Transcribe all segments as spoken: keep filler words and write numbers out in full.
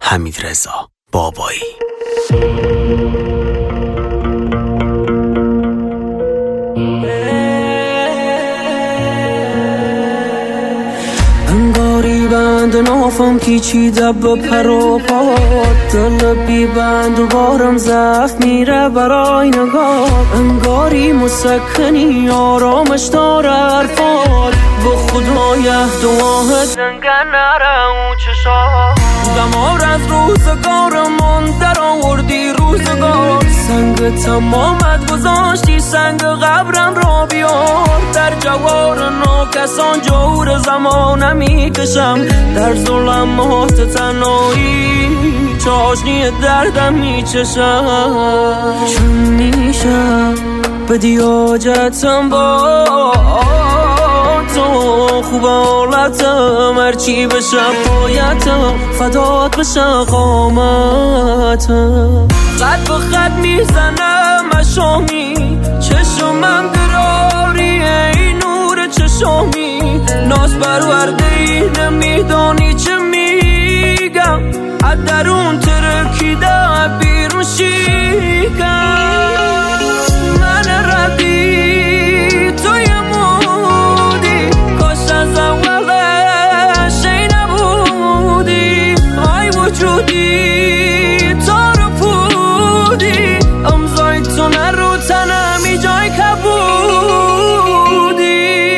حمیدرضا بابایی. انگاری بند نافم پیچیده به پر و پات، دل بی بند و بارم ضعف میره برای نگاه. انگاری مسکنی آرامش داره حرفات، به خدای دعاهت زنگه نره اون چشات. دمار از روزگارمون در آوردی روزگار، سنگ تمامت گذاشتی سنگ قبرم را بیار. در جوار ناکسان جور زمان میکشم، در ظلمات تنهایی چاشنی دردم میچشم. چون میشه بدی حاجتم با تو، خوب حالتم هرچی بشه پایتم، فدات بشه قامتم. خط به خط میزنم مشامی، چشمم دراری ای نور چشامی. ناز پرورده ای نمیدانی چه میگم، از درون ترکیده بیرون شیکم. من ردی توی مودی، کاش از اولش ای نبودی. ای وجودی تا رو پودی، امضای تو نرو تنمی جای کبودی.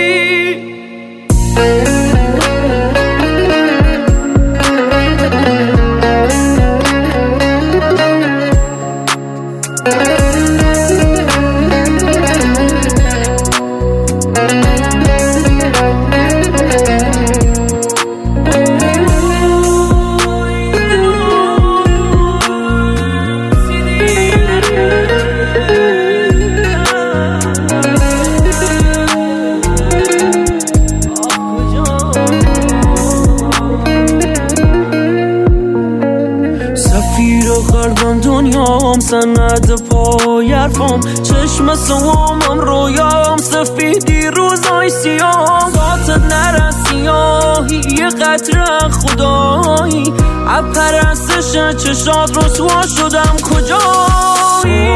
قلبم دنیام سند پای حرفم، چشم سوامم رویام سفیدی روزای سیام. ذاتت نرسیاهی یه قطره خدایی، اپرستش چشات رسوا شدم کجایی.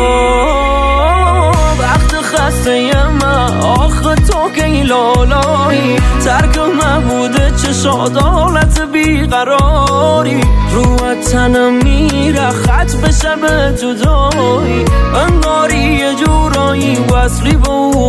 وقت خسته من آخه تو که این لالایی، ترک من بوده چشات حالت بیقراری. رو تنم میره خط بشه به جدایی، انگاری یه جورایی وصلی به او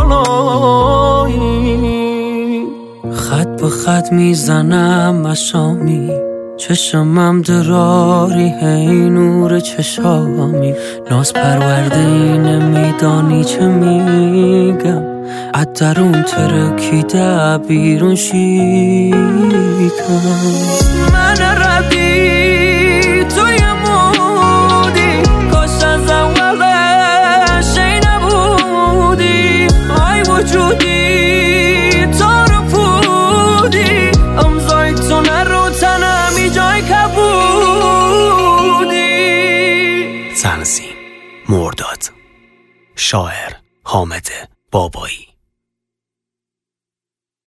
بالایی. خط به خط میزنم مشامی، چشمم دراری هی نور چشامی. ناز پرورده ای نمیدانی چه میگم، از درون ترکیده بیرون شیکم. من ردی توی مودی، کاش از اولش ای نبودی. ای وجودی تا رو پودی، امضای تو نرو تنمی جای کبودی. تنظیم مرداد، شاعر حامد بابایی.